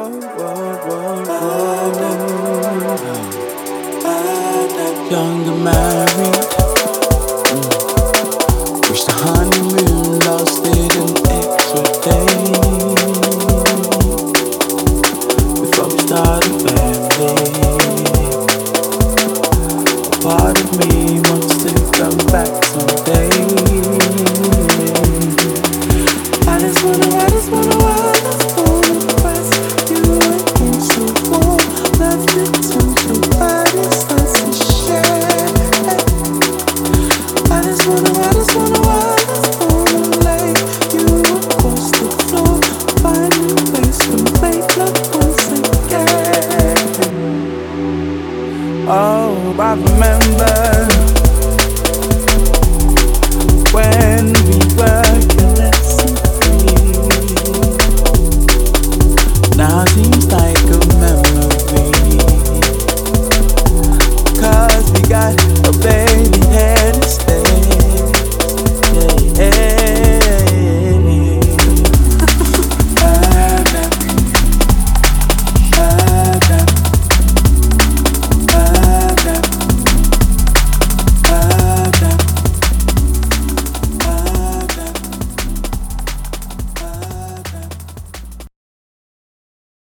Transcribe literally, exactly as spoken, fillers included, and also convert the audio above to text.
whoa, whoa, whoa. Young and married, mm. Reached the honeymoon, lost it an extra day. Before we start a family, a part of me wants to come back someday. I just wanna, I just wanna, I just wanna press you against the wall. Love you till your body starts to shake. I just wanna, I just wanna, I just wanna lay you across the floor. Find a place to make love once again. Oh, I remember